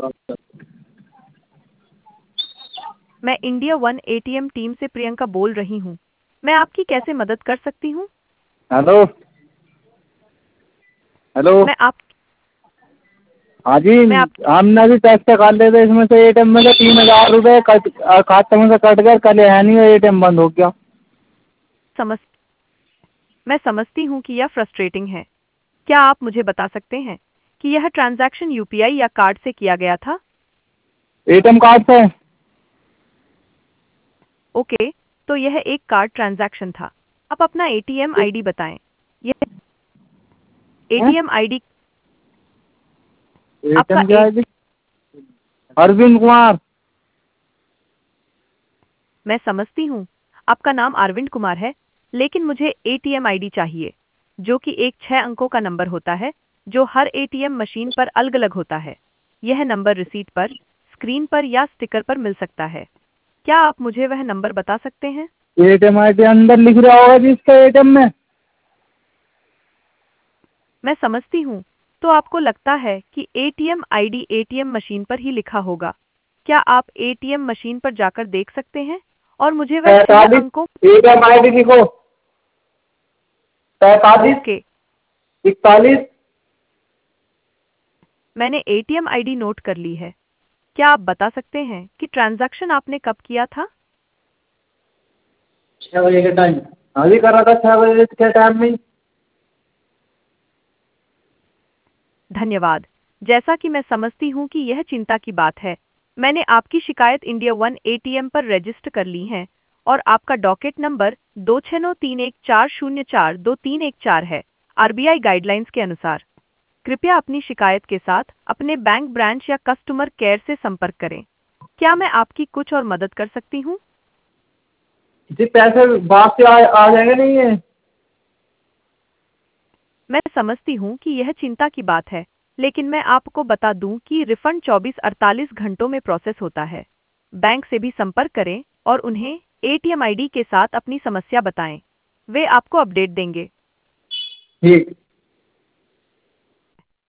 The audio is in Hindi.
मैं इंडिया वन एटीएम टीम से प्रियंका बोल रही हूँ। मैं आपकी कैसे मदद कर सकती हूँ? हेलो। हेलो। मैं आप हाँ जी। मैं आप हमने अभी पैसे काट लिए थे, इसमें से एटीएम में से 3,000 रुपये खाते में से कट गए। कल है नहीं, एटीएम बंद हो गया। समझ मैं समझती हूँ कि यह फ्रस्ट्रेटिंग है। क्या आप मुझे बता सकते हैं कि यह ट्रांजैक्शन यूपीआई या कार्ड से किया गया था? एटीएम कार्ड से। ओके, तो यह एक कार्ड ट्रांजैक्शन था। आप अपना एटीएम आईडी बताएं। यह एटीएम आईडी आपका एटीएम क्या है जी? अरविंद कुमार। मैं समझती हूँ, आपका नाम अरविंद कुमार है, लेकिन मुझे एटीएम आईडी चाहिए, जो कि एक 6 अंकों का नंबर होता है, जो हर एटीएम मशीन पर अलग-अलग होता है। यह नंबर रिसीट पर, स्क्रीन पर या स्टिकर पर मिल सकता है। क्या आप मुझे वह नंबर बता सकते हैं? एटीएम आईडी अंदर लिख रहा होगा जी इसका, एटीएम में। मैं समझती हूँ, तो आपको लगता है कि एटीएम आईडी एटीएम मशीन पर ही लिखा होगा। क्या आप एटीएम मशीन पर जाकर देख सकते हैं और मुझे वह 6 पैंतालीस। अंकों एटीएम आईडी लिखो। 45। ओके, 41। मैंने एटीएम आईडी नोट कर ली है। क्या आप बता सकते हैं कि ट्रांजैक्शन आपने कब किया था? 6 बजे के टाइम। अभी कर रहा था 6 बजे के टाइम में। धन्यवाद। जैसा कि मैं समझती हूँ कि यह चिंता की बात है, मैंने आपकी शिकायत इंडिया वन एटीएम पर रजिस्टर कर ली है और आपका डॉकेट नंबर 2693104231 है। आरबीआई गाइडलाइंस के अनुसार कृपया अपनी शिकायत के साथ अपने बैंक ब्रांच या कस्टमर केयर से संपर्क करें। क्या मैं आपकी कुछ और मदद कर सकती हूँ? जी पैसे वापस आ जाएंगे नहीं ये? मैं समझती हूँ कि यह चिंता की बात है, लेकिन मैं आपको बता दूं कि रिफंड 24-48 घंटों में प्रोसेस होता है। बैंक से भी संपर्क करें और उन्हें एटीएम आईडी के साथ अपनी समस्या बताएं। वे आपको अपडेट देंगे। ठीक।